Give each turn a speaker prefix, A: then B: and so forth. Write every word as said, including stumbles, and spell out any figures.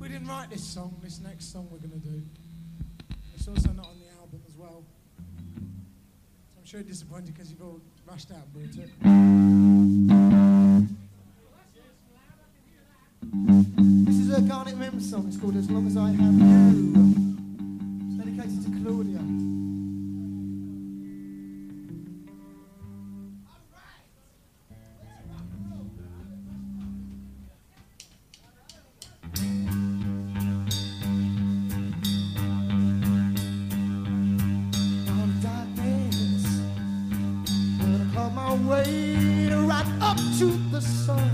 A: We didn't write this song, this next song we're going to do. It's also not on the album as well. So I'm sure you're disappointed because you've all rushed out and brought it.
B: This is a Garnet Mims song. It's called As Long As I Have You. It's dedicated to Claudia. Way right up to the sun.